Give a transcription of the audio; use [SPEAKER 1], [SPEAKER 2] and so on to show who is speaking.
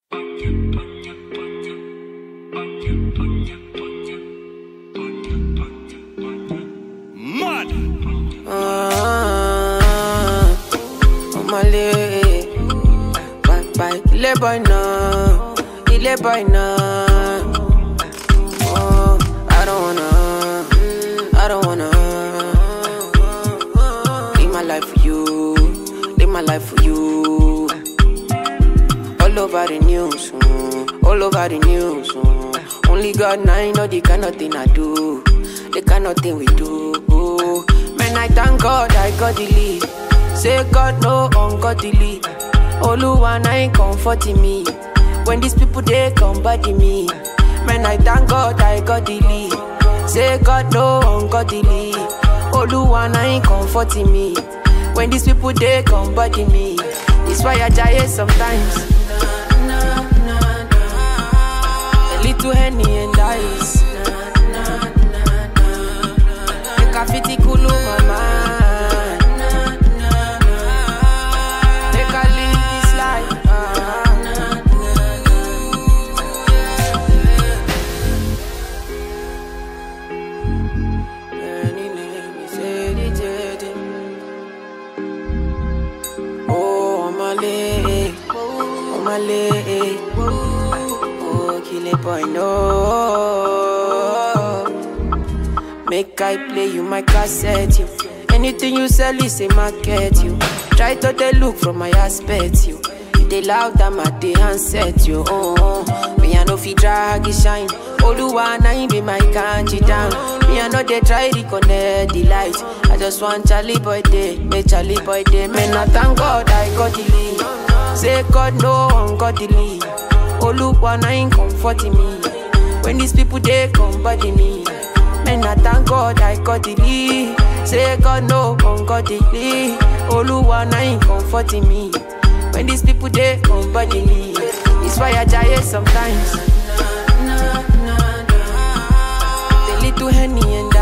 [SPEAKER 1] Mad.
[SPEAKER 2] Omale, bye, ile boy now. Oh, I don't wanna live my life for you, live my life for you. All over the news, all over the news. Only God now know the kind of thing I do, the kind of thing we do. Man, I thank God I got the lead. Say God no ungodly. Oluwa na ain't comforting me. When these people they come body me. Man, I thank God I got the lead. Say God no ungodly. Oluwa na ain't comforting me. When these people they come body me. It's why I die sometimes. A little Henny and ice. Make a fitty cool my mind. Make a live this life. Any name is edited. Oh, my leg. Oh, kill it, boy, no. Make I play you my cassette, you. Anything you sell is a market, you. Try to they look from my aspect, you. They loud them at the handset, you. Me I know fi drag it shine. Oluwa na him be my kanji down. Me I know they try to connect the light. I just want Charlie boy day, make Charlie boy day. Man, I thank God I got the lead. Say God no ungodly. Oluwa na him comforting me. When these people they come body me. Man, I thank God I got the lead. Say God no ungodly. Oluwa na him comforting me. When these people they come body me. It's why I die sometimes. The little Henny and